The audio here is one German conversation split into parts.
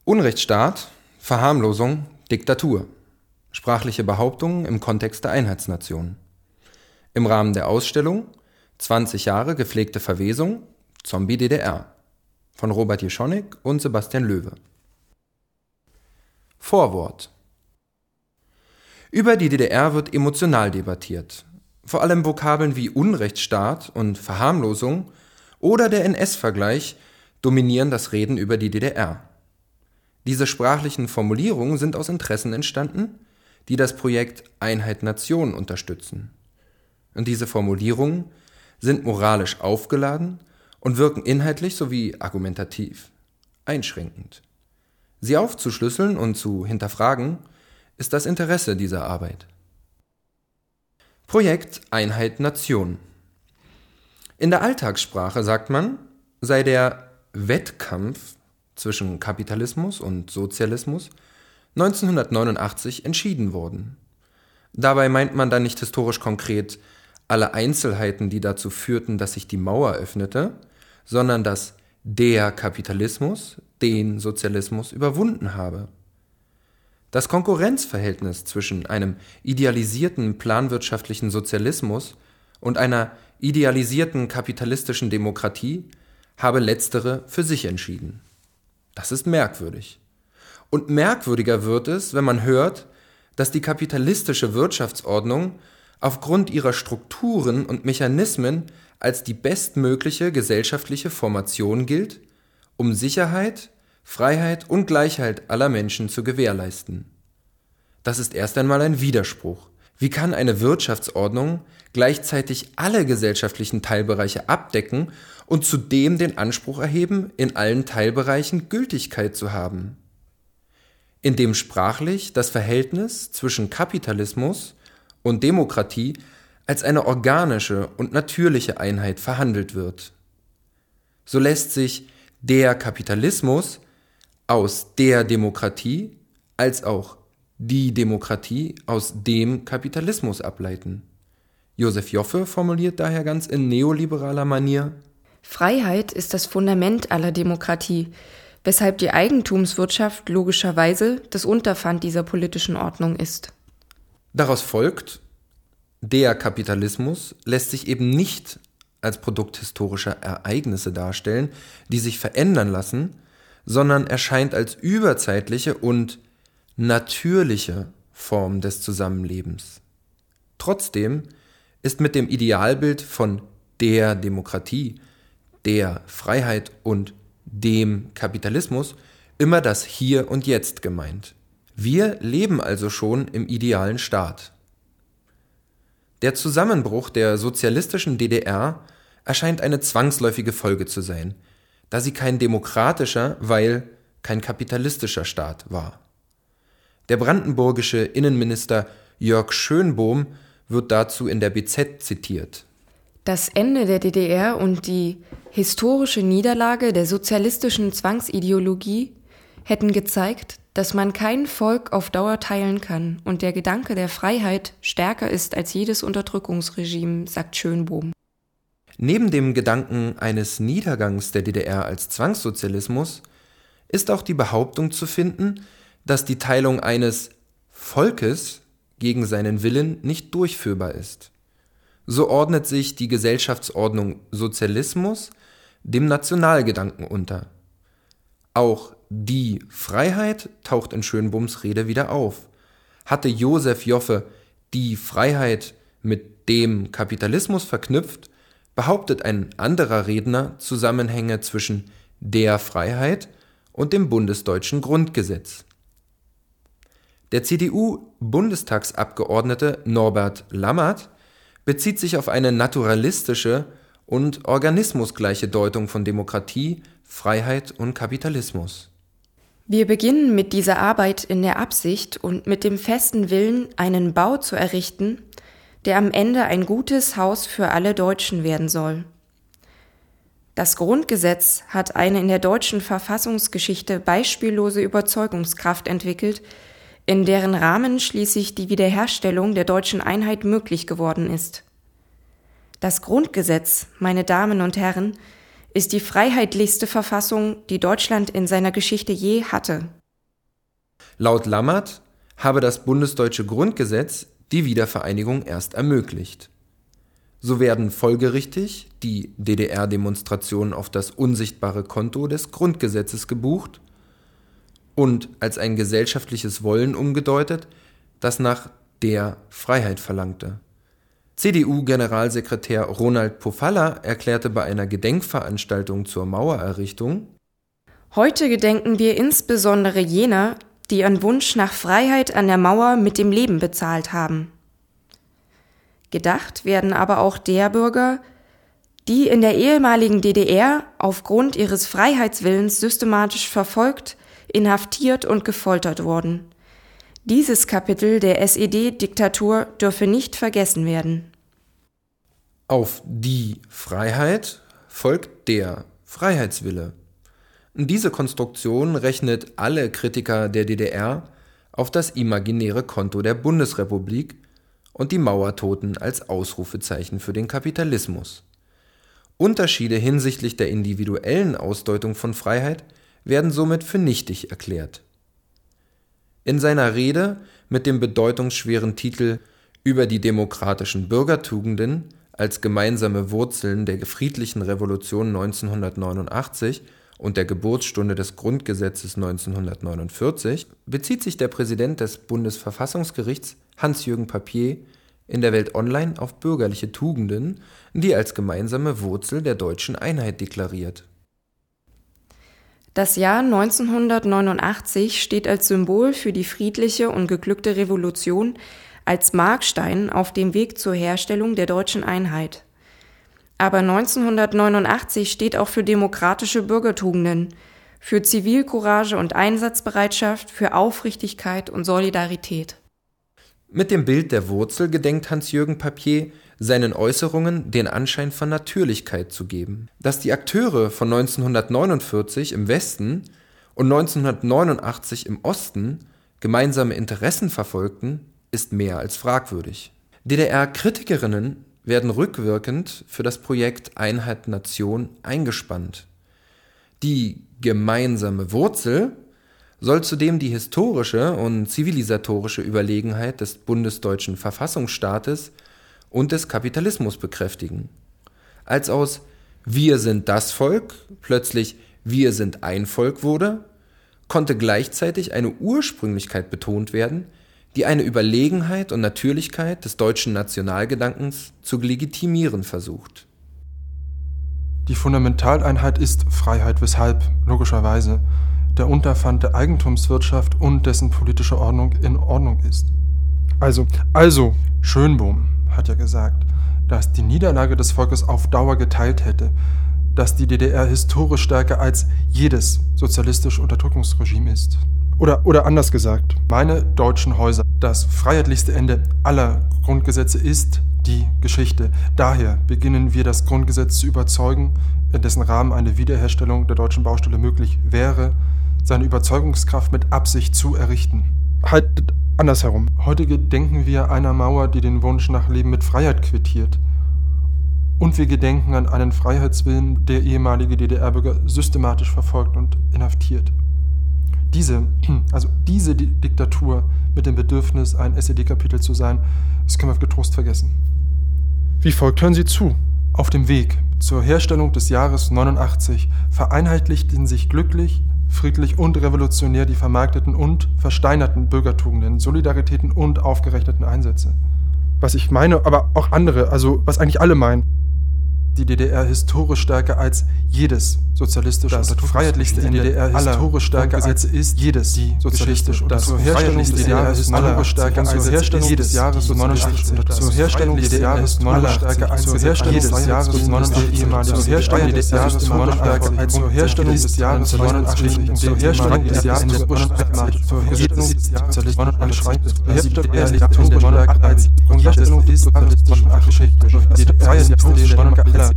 Unrechtsstaat, Verharmlosung, Diktatur. Sprachliche Behauptungen im Kontext der Einheitsnation. Im Rahmen der Ausstellung 20 Jahre gepflegte Verwesung, Zombie DDR von Robert Jeschonek und Sebastian Löwe. Vorwort. Über die DDR wird emotional debattiert. Vor allem Vokabeln wie Unrechtsstaat und Verharmlosung oder der NS-Vergleich dominieren das Reden über die DDR. Diese sprachlichen Formulierungen sind aus Interessen entstanden, die das Projekt Einheit Nation unterstützen. Und diese Formulierungen sind moralisch aufgeladen und wirken inhaltlich sowie argumentativ einschränkend. Sie aufzuschlüsseln und zu hinterfragen, ist das Interesse dieser Arbeit. Projekt Einheit Nation. In der Alltagssprache sagt man, sei der Wettkampf zwischen Kapitalismus und Sozialismus 1989 entschieden worden. Dabei meint man dann nicht historisch konkret alle Einzelheiten, die dazu führten, dass sich die Mauer öffnete, sondern dass der Kapitalismus den Sozialismus überwunden habe. Das Konkurrenzverhältnis zwischen einem idealisierten planwirtschaftlichen Sozialismus und einer idealisierten kapitalistischen Demokratie habe letztere für sich entschieden. Das ist merkwürdig. Und merkwürdiger wird es, wenn man hört, dass die kapitalistische Wirtschaftsordnung aufgrund ihrer Strukturen und Mechanismen als die bestmögliche gesellschaftliche Formation gilt, um Sicherheit, Freiheit und Gleichheit aller Menschen zu gewährleisten. Das ist erst einmal ein Widerspruch. Wie kann eine Wirtschaftsordnung gleichzeitig alle gesellschaftlichen Teilbereiche abdecken und zudem den Anspruch erheben, in allen Teilbereichen Gültigkeit zu haben? Indem sprachlich das Verhältnis zwischen Kapitalismus und Demokratie als eine organische und natürliche Einheit verhandelt wird. So lässt sich der Kapitalismus aus der Demokratie als auch die Demokratie aus dem Kapitalismus ableiten. Josef Joffe formuliert daher ganz in neoliberaler Manier: Freiheit ist das Fundament aller Demokratie, weshalb die Eigentumswirtschaft logischerweise das Unterpfand dieser politischen Ordnung ist. Daraus folgt, der Kapitalismus lässt sich eben nicht als Produkt historischer Ereignisse darstellen, die sich verändern lassen, sondern erscheint als überzeitliche und natürliche Form des Zusammenlebens. Trotzdem ist mit dem Idealbild von der Demokratie, der Freiheit und dem Kapitalismus immer das Hier und Jetzt gemeint. Wir leben also schon im idealen Staat. Der Zusammenbruch der sozialistischen DDR erscheint eine zwangsläufige Folge zu sein, da sie kein demokratischer, weil kein kapitalistischer Staat war. Der brandenburgische Innenminister Jörg Schönbohm wird dazu in der BZ zitiert. Das Ende der DDR und die historische Niederlage der sozialistischen Zwangsideologie hätten gezeigt, dass man kein Volk auf Dauer teilen kann und der Gedanke der Freiheit stärker ist als jedes Unterdrückungsregime, sagt Schönbohm. Neben dem Gedanken eines Niedergangs der DDR als Zwangssozialismus ist auch die Behauptung zu finden, dass die Teilung eines Volkes gegen seinen Willen nicht durchführbar ist. So ordnet sich die Gesellschaftsordnung Sozialismus dem Nationalgedanken unter. Auch die Freiheit taucht in Schönbohms Rede wieder auf. Hatte Josef Joffe die Freiheit mit dem Kapitalismus verknüpft, behauptet ein anderer Redner Zusammenhänge zwischen der Freiheit und dem bundesdeutschen Grundgesetz. Der CDU-Bundestagsabgeordnete Norbert Lammert bezieht sich auf eine naturalistische und organismusgleiche Deutung von Demokratie, Freiheit und Kapitalismus. Wir beginnen mit dieser Arbeit in der Absicht und mit dem festen Willen, einen Bau zu errichten, der am Ende ein gutes Haus für alle Deutschen werden soll. Das Grundgesetz hat eine in der deutschen Verfassungsgeschichte beispiellose Überzeugungskraft entwickelt, in deren Rahmen schließlich die Wiederherstellung der deutschen Einheit möglich geworden ist. Das Grundgesetz, meine Damen und Herren, ist die freiheitlichste Verfassung, die Deutschland in seiner Geschichte je hatte. Laut Lammert habe das bundesdeutsche Grundgesetz die Wiedervereinigung erst ermöglicht. So werden folgerichtig die DDR-Demonstrationen auf das unsichtbare Konto des Grundgesetzes gebucht und als ein gesellschaftliches Wollen umgedeutet, das nach der Freiheit verlangte. CDU-Generalsekretär Ronald Pofalla erklärte bei einer Gedenkveranstaltung zur Mauererrichtung: Heute gedenken wir insbesondere jener, die ihren Wunsch nach Freiheit an der Mauer mit dem Leben bezahlt haben. Gedacht werden aber auch der Bürger, die in der ehemaligen DDR aufgrund ihres Freiheitswillens systematisch verfolgt, inhaftiert und gefoltert wurden. Dieses Kapitel der SED-Diktatur dürfe nicht vergessen werden. Auf die Freiheit folgt der Freiheitswille. Diese Konstruktion rechnet alle Kritiker der DDR auf das imaginäre Konto der Bundesrepublik und die Mauertoten als Ausrufezeichen für den Kapitalismus. Unterschiede hinsichtlich der individuellen Ausdeutung von Freiheit werden somit für nichtig erklärt. In seiner Rede mit dem bedeutungsschweren Titel »Über die demokratischen Bürgertugenden als gemeinsame Wurzeln der friedlichen Revolution 1989« und der Geburtsstunde des Grundgesetzes 1949 bezieht sich der Präsident des Bundesverfassungsgerichts Hans-Jürgen Papier in der Welt Online auf bürgerliche Tugenden, die als gemeinsame Wurzel der deutschen Einheit deklariert. Das Jahr 1989 steht als Symbol für die friedliche und geglückte Revolution, als Markstein auf dem Weg zur Herstellung der deutschen Einheit. Aber 1989 steht auch für demokratische Bürgertugenden, für Zivilcourage und Einsatzbereitschaft, für Aufrichtigkeit und Solidarität. Mit dem Bild der Wurzel gedenkt Hans-Jürgen Papier, seinen Äußerungen den Anschein von Natürlichkeit zu geben. Dass die Akteure von 1949 im Westen und 1989 im Osten gemeinsame Interessen verfolgten, ist mehr als fragwürdig. DDR-Kritikerinnen werden rückwirkend für das Projekt Einheit Nation eingespannt. Die gemeinsame Wurzel soll zudem die historische und zivilisatorische Überlegenheit des bundesdeutschen Verfassungsstaates und des Kapitalismus bekräftigen. Als aus »Wir sind das Volk« plötzlich »Wir sind ein Volk« wurde, konnte gleichzeitig eine Ursprünglichkeit betont werden, die eine Überlegenheit und Natürlichkeit des deutschen Nationalgedankens zu legitimieren versucht. Die Fundamentaleinheit ist Freiheit, weshalb, logischerweise, der Unterpfand der Eigentumswirtschaft und dessen politische Ordnung in Ordnung ist. Also, Schönbohm hat ja gesagt, dass die Niederlage des Volkes auf Dauer geteilt hätte, dass die DDR historisch stärker als jedes sozialistische Unterdrückungsregime ist. Oder anders gesagt, meine deutschen Häuser, das freiheitlichste Ende aller Grundgesetze ist die Geschichte. Daher beginnen wir das Grundgesetz zu überzeugen, in dessen Rahmen eine Wiederherstellung der deutschen Baustelle möglich wäre, seine Überzeugungskraft mit Absicht zu errichten. Halt andersherum. Heute gedenken wir einer Mauer, die den Wunsch nach Leben mit Freiheit quittiert. Und wir gedenken an einen Freiheitswillen, der ehemalige DDR-Bürger systematisch verfolgt und inhaftiert. Diese Diktatur mit dem Bedürfnis, ein SED-Kapitel zu sein, das können wir getrost vergessen. Wie folgt, hören Sie zu. Auf dem Weg zur Herstellung des Jahres 89 vereinheitlichten sich glücklich, friedlich und revolutionär die vermarkteten und versteinerten Bürgertugenden, Solidaritäten und aufgerechneten Einsätze. Was ich meine, aber auch andere, also was eigentlich alle meinen. Die DDR historisch stärker als jedes sozialistische und freiheitlichste in die DDR historisch stärker als ist jedes sozialistische und zur Herstellung des DDR historisch stärker als Herstellung des Jahres 89 zur Herstellung des Jahres 89 als zur Herstellung des Jahres 89 zur Herstellung des Jahres 89 als zur Herstellung des Jahres 89 zur Herstellung des Jahres 89 zur Herstellung des Jahres 89 als Herstellung des sozialistischen Geschichte die freiheitlichste DDR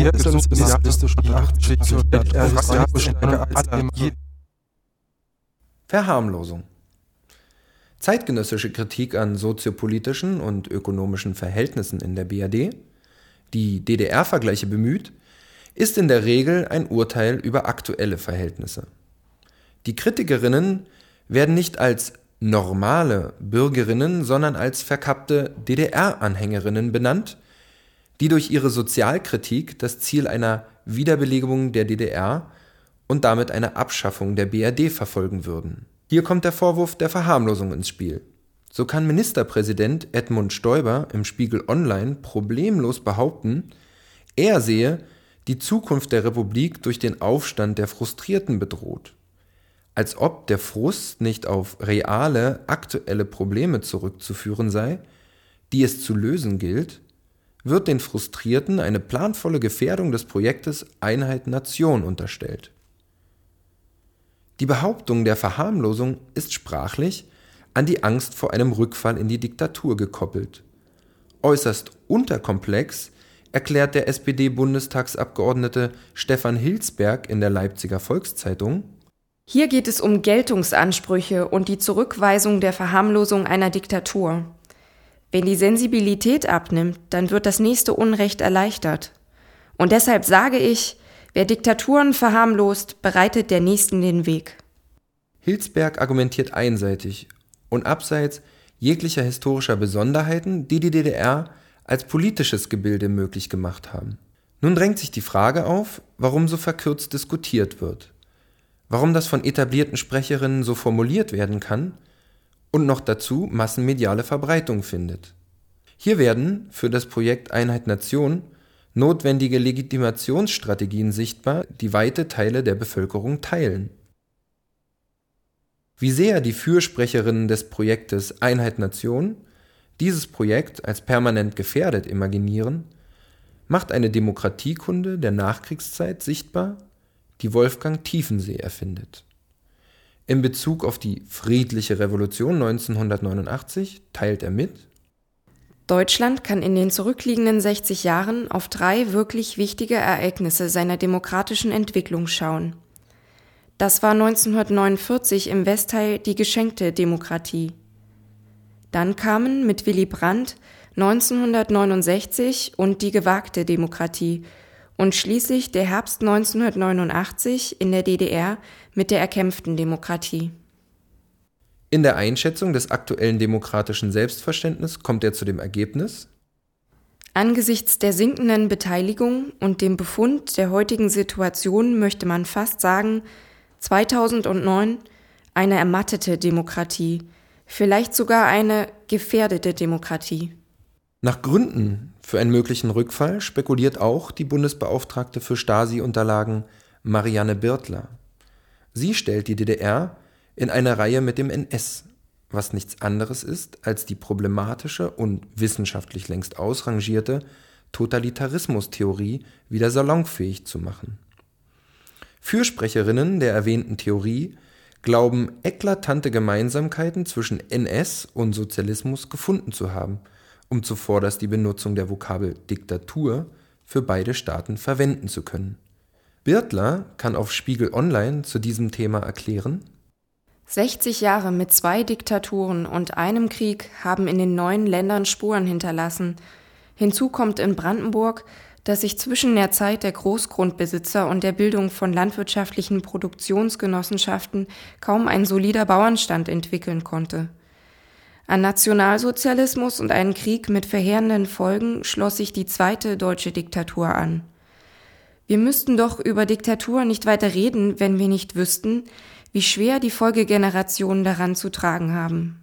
Verharmlosung. Zeitgenössische Kritik an soziopolitischen und ökonomischen Verhältnissen in der BRD, die DDR-Vergleiche bemüht, ist in der Regel ein Urteil über aktuelle Verhältnisse. Die Kritikerinnen werden nicht als normale Bürgerinnen, sondern als verkappte DDR-Anhängerinnen benannt, die durch ihre Sozialkritik das Ziel einer Wiederbelebung der DDR und damit eine Abschaffung der BRD verfolgen würden. Hier kommt der Vorwurf der Verharmlosung ins Spiel. So kann Ministerpräsident Edmund Stoiber im Spiegel Online problemlos behaupten, er sehe die Zukunft der Republik durch den Aufstand der Frustrierten bedroht. Als ob der Frust nicht auf reale, aktuelle Probleme zurückzuführen sei, die es zu lösen gilt, wird den Frustrierten eine planvolle Gefährdung des Projektes Einheit Nation unterstellt. Die Behauptung der Verharmlosung ist sprachlich an die Angst vor einem Rückfall in die Diktatur gekoppelt. Äußerst unterkomplex erklärt der SPD-Bundestagsabgeordnete Stefan Hilsberg in der Leipziger Volkszeitung: Hier geht es um Geltungsansprüche und die Zurückweisung der Verharmlosung einer Diktatur. Wenn die Sensibilität abnimmt, dann wird das nächste Unrecht erleichtert. Und deshalb sage ich, wer Diktaturen verharmlost, bereitet der Nächsten den Weg. Hilsberg argumentiert einseitig und abseits jeglicher historischer Besonderheiten, die die DDR als politisches Gebilde möglich gemacht haben. Nun drängt sich die Frage auf, warum so verkürzt diskutiert wird, warum das von etablierten Sprecherinnen so formuliert werden kann und noch dazu massenmediale Verbreitung findet. Hier werden für das Projekt Einheit Nation notwendige Legitimationsstrategien sichtbar, die weite Teile der Bevölkerung teilen. Wie sehr die Fürsprecherinnen des Projektes Einheit Nation dieses Projekt als permanent gefährdet imaginieren, macht eine Demokratiekunde der Nachkriegszeit sichtbar, die Wolfgang Tiefensee erfindet. In Bezug auf die friedliche Revolution 1989 teilt er mit: Deutschland kann in den zurückliegenden 60 Jahren auf 3 wirklich wichtige Ereignisse seiner demokratischen Entwicklung schauen. Das war 1949 im Westteil die geschenkte Demokratie. Dann kamen mit Willy Brandt 1969 und die gewagte Demokratie und schließlich der Herbst 1989 in der DDR mit der erkämpften Demokratie. In der Einschätzung des aktuellen demokratischen Selbstverständnisses kommt er zu dem Ergebnis: Angesichts der sinkenden Beteiligung und dem Befund der heutigen Situation möchte man fast sagen, 2009 eine ermattete Demokratie, vielleicht sogar eine gefährdete Demokratie. Nach Gründen für einen möglichen Rückfall spekuliert auch die Bundesbeauftragte für Stasi-Unterlagen Marianne Birtler. Sie stellt die DDR in eine Reihe mit dem NS, was nichts anderes ist als die problematische und wissenschaftlich längst ausrangierte Totalitarismustheorie wieder salonfähig zu machen. Fürsprecherinnen der erwähnten Theorie glauben, eklatante Gemeinsamkeiten zwischen NS und Sozialismus gefunden zu haben, um zuvorderst die Benutzung der Vokabel Diktatur für beide Staaten verwenden zu können. Birtler kann auf Spiegel Online zu diesem Thema erklären: 60 Jahre mit 2 Diktaturen und einem Krieg haben in den neuen Ländern Spuren hinterlassen. Hinzu kommt in Brandenburg, dass sich zwischen der Zeit der Großgrundbesitzer und der Bildung von landwirtschaftlichen Produktionsgenossenschaften kaum ein solider Bauernstand entwickeln konnte. An Nationalsozialismus und einen Krieg mit verheerenden Folgen schloss sich die zweite deutsche Diktatur an. Wir müssten doch über Diktatur nicht weiter reden, wenn wir nicht wüssten, wie schwer die Folgegenerationen daran zu tragen haben.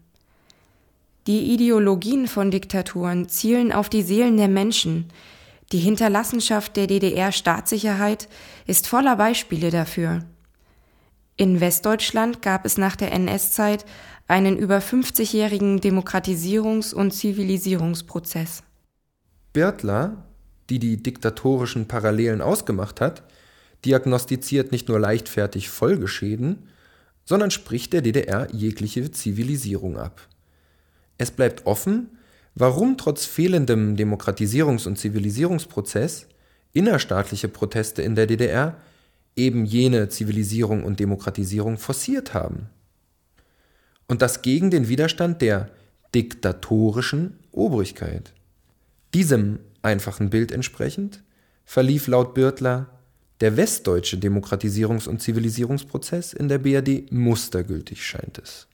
Die Ideologien von Diktaturen zielen auf die Seelen der Menschen. Die Hinterlassenschaft der DDR-Staatssicherheit ist voller Beispiele dafür. In Westdeutschland gab es nach der NS-Zeit einen über 50-jährigen Demokratisierungs- und Zivilisierungsprozess. Birtler, die die diktatorischen Parallelen ausgemacht hat, diagnostiziert nicht nur leichtfertig Folgeschäden, sondern spricht der DDR jegliche Zivilisierung ab. Es bleibt offen, warum trotz fehlendem Demokratisierungs- und Zivilisierungsprozess innerstaatliche Proteste in der DDR eben jene Zivilisierung und Demokratisierung forciert haben. Und das gegen den Widerstand der diktatorischen Obrigkeit. Diesem einfachen Bild entsprechend verlief laut Birtler Der westdeutsche Demokratisierungs- und Zivilisierungsprozess in der BRD mustergültig scheint es.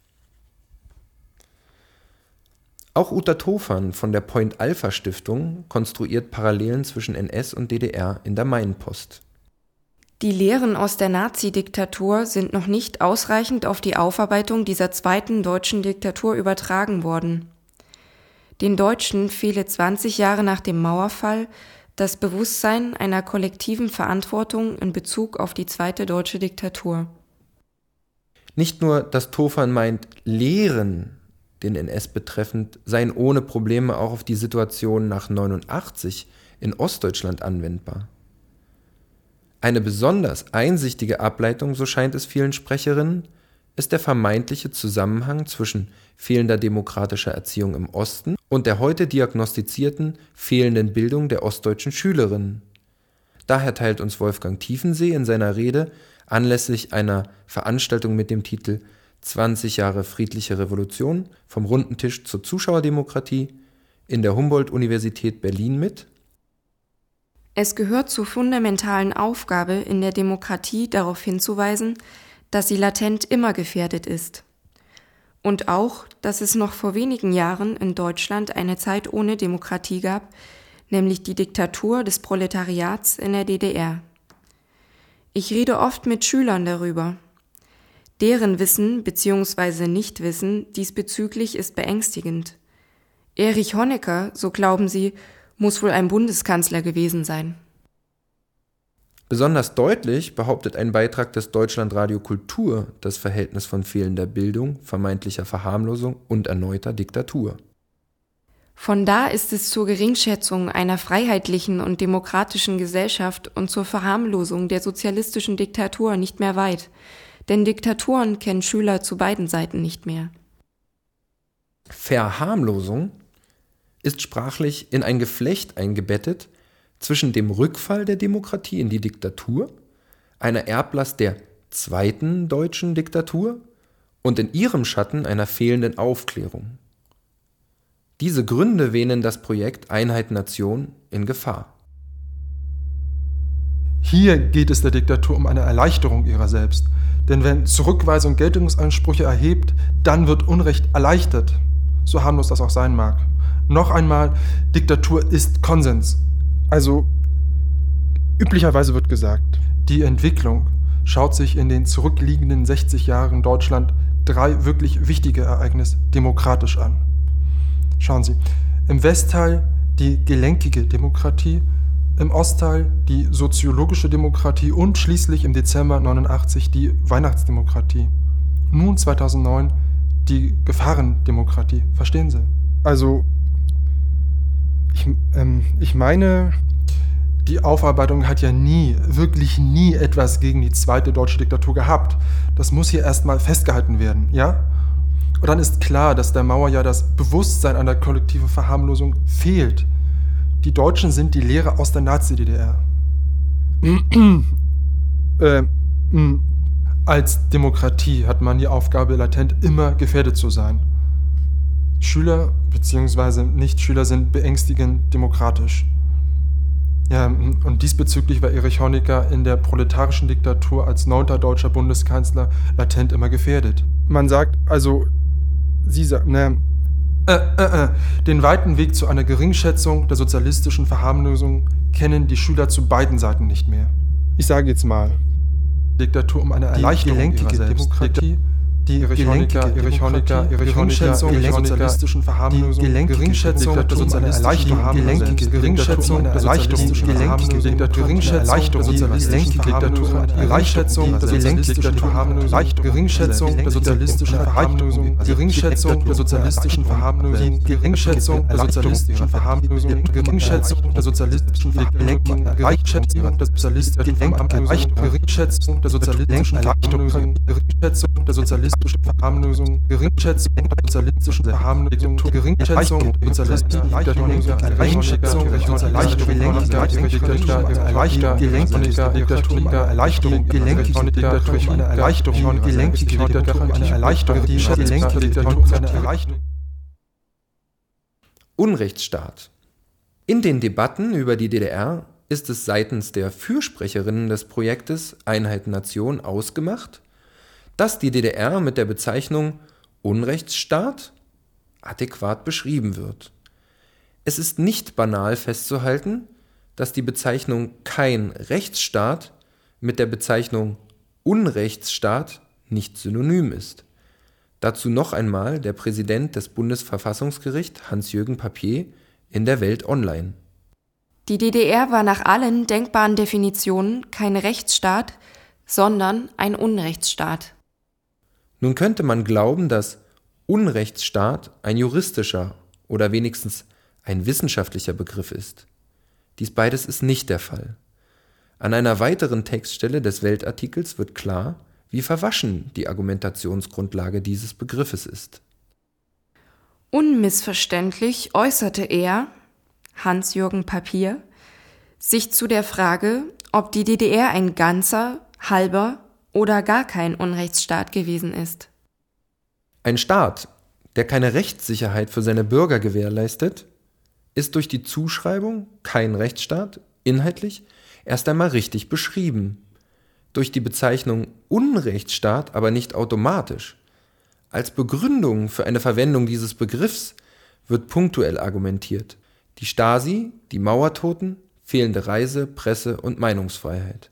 Auch Uta Tofan von der Point-Alpha-Stiftung konstruiert Parallelen zwischen NS und DDR in der Mainpost. Die Lehren aus der Nazi-Diktatur sind noch nicht ausreichend auf die Aufarbeitung dieser zweiten deutschen Diktatur übertragen worden. Den Deutschen fehle 20 Jahre nach dem Mauerfall das Bewusstsein einer kollektiven Verantwortung in Bezug auf die zweite deutsche Diktatur. Nicht nur, dass Tofan meint, Lehren den NS betreffend seien ohne Probleme auch auf die Situation nach 89 in Ostdeutschland anwendbar. Eine besonders einsichtige Ableitung, so scheint es vielen Sprecherinnen, ist der vermeintliche Zusammenhang zwischen fehlender demokratischer Erziehung im Osten und der heute diagnostizierten fehlenden Bildung der ostdeutschen Schülerinnen. Daher teilt uns Wolfgang Tiefensee in seiner Rede anlässlich einer Veranstaltung mit dem Titel 20 Jahre friedliche Revolution vom runden Tisch zur Zuschauerdemokratie in der Humboldt-Universität Berlin mit: Es gehört zur fundamentalen Aufgabe in der Demokratie darauf hinzuweisen, dass sie latent immer gefährdet ist. Und auch, dass es noch vor wenigen Jahren in Deutschland eine Zeit ohne Demokratie gab, nämlich die Diktatur des Proletariats in der DDR. Ich rede oft mit Schülern darüber. Deren Wissen bzw. Nichtwissen diesbezüglich ist beängstigend. Erich Honecker, so glauben sie, muss wohl ein Bundeskanzler gewesen sein. Besonders deutlich behauptet ein Beitrag des Deutschlandradio Kultur das Verhältnis von fehlender Bildung, vermeintlicher Verharmlosung und erneuter Diktatur. Von da ist es zur Geringschätzung einer freiheitlichen und demokratischen Gesellschaft und zur Verharmlosung der sozialistischen Diktatur nicht mehr weit, denn Diktaturen kennen Schüler zu beiden Seiten nicht mehr. Verharmlosung ist sprachlich in ein Geflecht eingebettet zwischen dem Rückfall der Demokratie in die Diktatur, einer Erblast der zweiten deutschen Diktatur und in ihrem Schatten einer fehlenden Aufklärung. Diese Gründe wähnen das Projekt Einheit Nation in Gefahr. Hier geht es der Diktatur um eine Erleichterung ihrer selbst. Denn wenn Zurückweisung Geltungsansprüche erhebt, dann wird Unrecht erleichtert. So harmlos das auch sein mag. Noch einmal, Diktatur ist Konsens. Also, üblicherweise wird gesagt, die Entwicklung schaut sich in den zurückliegenden 60 Jahren Deutschland 3 wirklich wichtige Ereignisse demokratisch an. Schauen Sie, im Westteil die gelenkige Demokratie, im Ostteil die soziologische Demokratie und schließlich im Dezember 89 die Weihnachtsdemokratie. Nun 2009 die Gefahrendemokratie. Verstehen Sie? Also, ich meine, die Aufarbeitung hat ja wirklich nie etwas gegen die zweite deutsche Diktatur gehabt. Das muss hier erstmal festgehalten werden, ja? Und dann ist klar, dass der Mauer ja das Bewusstsein einer kollektiven Verharmlosung fehlt. Die Deutschen sind die Lehre aus der Nazi-DDR. Als Demokratie hat man die Aufgabe, latent immer gefährdet zu sein. Schüler bzw. Nichtschüler sind beängstigend demokratisch. Ja, und diesbezüglich war Erich Honecker in der proletarischen Diktatur als 9. deutscher Bundeskanzler latent immer gefährdet. Man sagt, also, Sie sagen, den weiten Weg zu einer Geringschätzung der sozialistischen Verharmlosung kennen die Schüler zu beiden Seiten nicht mehr. Ich sage jetzt mal, Diktatur um eine Erleichterung ihrer selbst. Demokratie, die Erich Honecker, Geringschätzung der sozialistischen Verharmlosung, Geringschätzung der sozialistischen Verharmlosung, Geringschätzung der sozialistischen Verharmlosung, Geringschätzung der sozialistischen Verharmlosung, Geringschätzung der sozialistischen Verharmlosung, Geringschätzung der sozialistischen Verharmlosung, Geringschätzung der sozialistischen Verharmlosung, Geringschätzung der sozialistischen Verharmlosung, Geringschätzung der sozialistischen Verharmlosung, Geringschätzung der sozialistischen Verharmlosung, Geringschätzung der sozialistischen Verharmlosung, Geringschätzung der sozialistischen Verharmlosung, Geringschätzung der sozialistischen Verharmlosung, Geringschätzung der sozialistischen Verharmlosung, Geringschätzung der sozialistischen Erleichterung. Unrechtsstaat. In den Debatten über die DDR ist es seitens der Fürsprecherinnen des Projektes Einheit Nation ausgemacht, dass die DDR mit der Bezeichnung Unrechtsstaat adäquat beschrieben wird. Es ist nicht banal festzuhalten, dass die Bezeichnung kein Rechtsstaat mit der Bezeichnung Unrechtsstaat nicht synonym ist. Dazu noch einmal der Präsident des Bundesverfassungsgerichts Hans-Jürgen Papier in der Welt Online. Die DDR war nach allen denkbaren Definitionen kein Rechtsstaat, sondern ein Unrechtsstaat. Nun könnte man glauben, dass Unrechtsstaat ein juristischer oder wenigstens ein wissenschaftlicher Begriff ist. Dies beides ist nicht der Fall. An einer weiteren Textstelle des Weltartikels wird klar, wie verwaschen die Argumentationsgrundlage dieses Begriffes ist. Unmissverständlich äußerte er, Hans-Jürgen Papier, sich zu der Frage, ob die DDR ein ganzer, halber oder gar kein Unrechtsstaat gewesen ist. Ein Staat, der keine Rechtssicherheit für seine Bürger gewährleistet, ist durch die Zuschreibung kein Rechtsstaat inhaltlich erst einmal richtig beschrieben, durch die Bezeichnung Unrechtsstaat aber nicht automatisch. Als Begründung für eine Verwendung dieses Begriffs wird punktuell argumentiert: die Stasi, die Mauertoten, fehlende Reise-, Presse- und Meinungsfreiheit.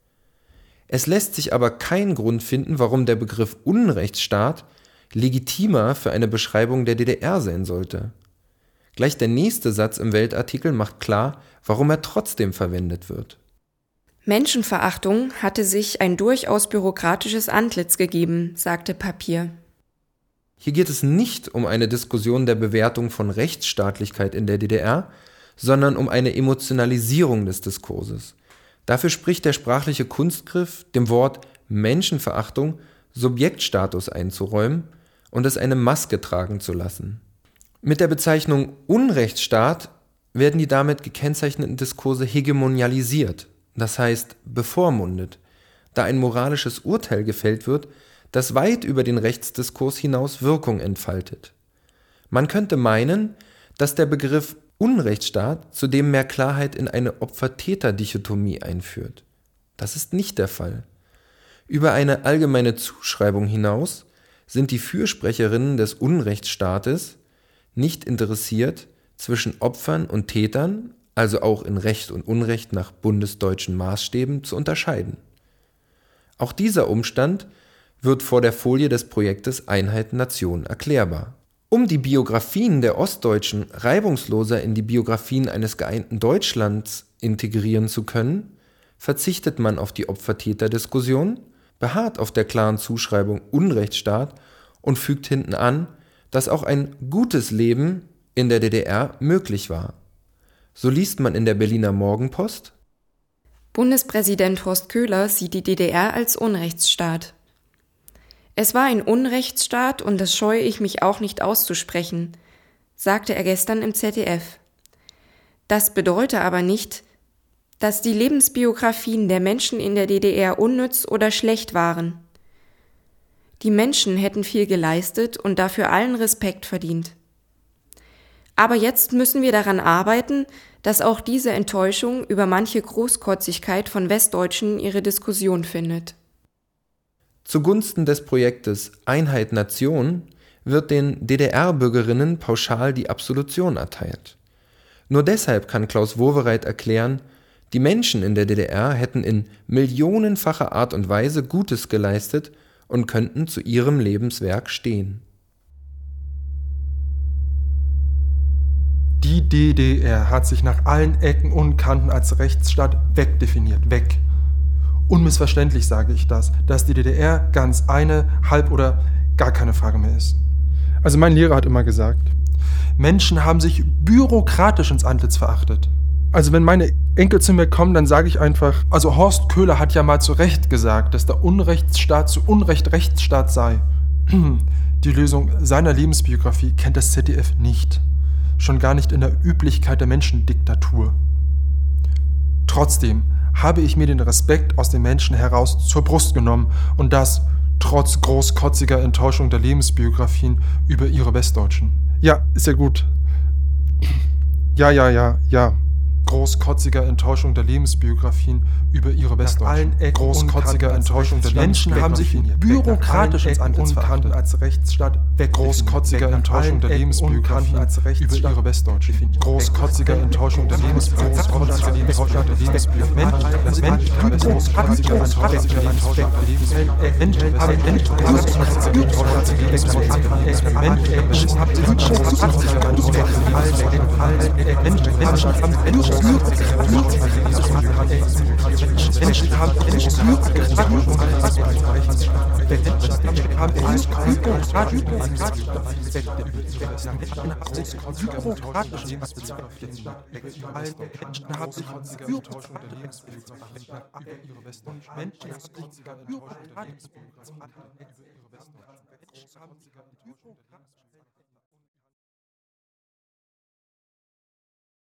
Es lässt sich aber kein Grund finden, warum der Begriff Unrechtsstaat legitimer für eine Beschreibung der DDR sein sollte. Gleich der nächste Satz im Weltartikel macht klar, warum er trotzdem verwendet wird. Menschenverachtung hatte sich ein durchaus bürokratisches Antlitz gegeben, sagte Papier. Hier geht es nicht um eine Diskussion der Bewertung von Rechtsstaatlichkeit in der DDR, sondern um eine Emotionalisierung des Diskurses. Dafür spricht der sprachliche Kunstgriff, dem Wort Menschenverachtung Subjektstatus einzuräumen und es eine Maske tragen zu lassen. Mit der Bezeichnung Unrechtsstaat werden die damit gekennzeichneten Diskurse hegemonialisiert, das heißt bevormundet, da ein moralisches Urteil gefällt wird, das weit über den Rechtsdiskurs hinaus Wirkung entfaltet. Man könnte meinen, dass der Begriff Unrechtsstaat zudem mehr Klarheit in eine Opfer-Täter-Dichotomie einführt. Das ist nicht der Fall. Über eine allgemeine Zuschreibung hinaus sind die Fürsprecherinnen des Unrechtsstaates nicht interessiert, zwischen Opfern und Tätern, also auch in Recht und Unrecht nach bundesdeutschen Maßstäben, zu unterscheiden. Auch dieser Umstand wird vor der Folie des Projektes Einheit Nation erklärbar. Um die Biografien der Ostdeutschen reibungsloser in die Biografien eines geeinten Deutschlands integrieren zu können, verzichtet man auf die Opfer-Täter-Diskussion, beharrt auf der klaren Zuschreibung Unrechtsstaat und fügt hinten an, dass auch ein gutes Leben in der DDR möglich war. So liest man in der Berliner Morgenpost: Bundespräsident Horst Köhler sieht die DDR als Unrechtsstaat. Es war ein Unrechtsstaat und das scheue ich mich auch nicht auszusprechen, sagte er gestern im ZDF. Das bedeute aber nicht, dass die Lebensbiografien der Menschen in der DDR unnütz oder schlecht waren. Die Menschen hätten viel geleistet und dafür allen Respekt verdient. Aber jetzt müssen wir daran arbeiten, dass auch diese Enttäuschung über manche Großkotzigkeit von Westdeutschen ihre Diskussion findet. Zugunsten des Projektes Einheit Nation wird den DDR-Bürgerinnen pauschal die Absolution erteilt. Nur deshalb kann Klaus Wowereit erklären, die Menschen in der DDR hätten in millionenfacher Art und Weise Gutes geleistet und könnten zu ihrem Lebenswerk stehen. Die DDR hat sich nach allen Ecken und Kanten als Rechtsstaat wegdefiniert, weg. Unmissverständlich sage ich das, dass die DDR ganz eine, halb oder gar keine Frage mehr ist. Also mein Lehrer hat immer gesagt, Menschen haben sich bürokratisch ins Antlitz verachtet. Also wenn meine Enkel zu mir kommen, dann sage ich einfach, also Horst Köhler hat ja mal zu Recht gesagt, dass der Unrechtsstaat zu Unrecht Rechtsstaat sei. Die Lösung seiner Lebensbiografie kennt das ZDF nicht. Schon gar nicht in der Üblichkeit der Menschendiktatur. Trotzdem habe ich mir den Respekt aus den Menschen heraus zur Brust genommen und das trotz großkotziger Enttäuschung der Lebensbiografien über ihre Westdeutschen. Ja, ist ja gut. Ja. großkotziger Enttäuschung der Lebensbiografien über ihre Westdeutschen, großkotziger Enttäuschung der Menschen haben sich bürokratisch ins Amt Unkanten als Rechtsstaat, großkotziger Enttäuschung der Lebensbiografien über ihre Westdeutschen, großkotziger Enttäuschung der Lebensbiografien Menschen